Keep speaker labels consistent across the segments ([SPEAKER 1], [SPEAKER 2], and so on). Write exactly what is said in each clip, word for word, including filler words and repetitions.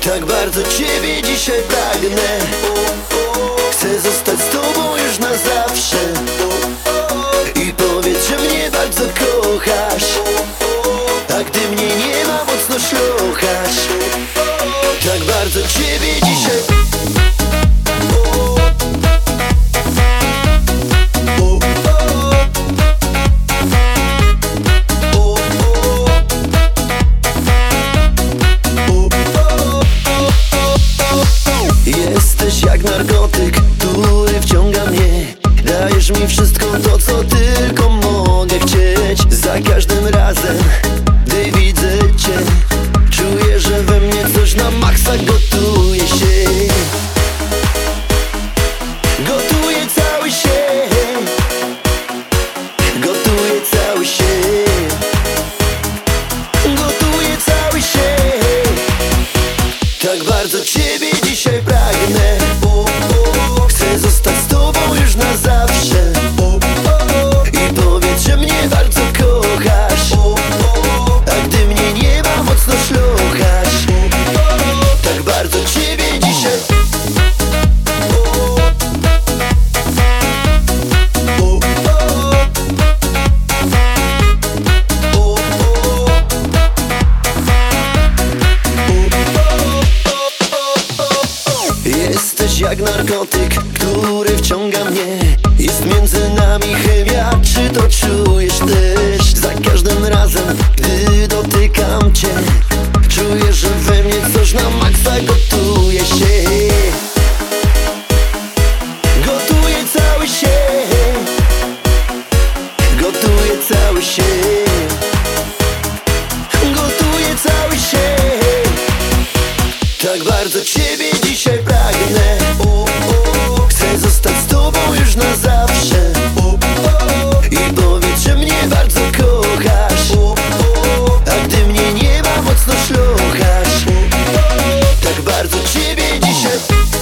[SPEAKER 1] Tak bardzo ciebie dzisiaj pragnę. Chcę zostać z tobą już na zawsze. I powiedz, że mnie bardzo kochasz. A gdy mnie nie ma, mocno szlochasz. Tak bardzo ciebie dzisiaj. Jesteś jak narkotyk, który wciąga mnie. Dajesz mi wszystko to, co tylko mogę chcieć. Za każdym razem, gdy widzę cię, czuję, że we mnie coś na maksa gotuje się. Gotuje cały się. Gotuje cały się. Gotuje cały się. Tak bardzo ciebie dzisiaj pragnę. Chcę zostać z tobą już na zawsze. I powiedz, że mnie bardzo kochasz. A gdy mnie nie ma, mocno szlochasz. Tak bardzo ciebie dzisiaj. Jesteś jak narkotyk, który wciąga mnie. Jest między nami chemia, czy to czujesz też? Za każdym razem, gdy dotykam cię, czuję, że we mnie coś na maksa gotuje się. Gotuje cały się. Gotuje cały się. Gotuje cały się. Tak bardzo ciebie dzisiaj pragnę. Chcę zostać z tobą już na zawsze. I powiedz, że mnie bardzo kochasz. A gdy mnie nie ma, mocno szlochasz. Tak bardzo ciebie dzisiaj.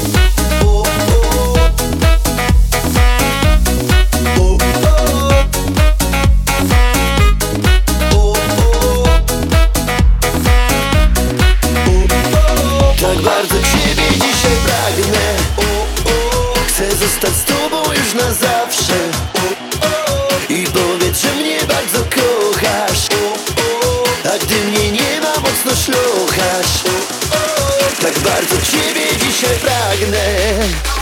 [SPEAKER 1] Tak bardzo ciebie dzisiaj pragnę. Chcę zostać z tobą już na zawsze. I powiedz, że mnie bardzo kochasz. A gdy mnie nie ma, mocno szlochasz. Tak bardzo ciebie dzisiaj pragnę.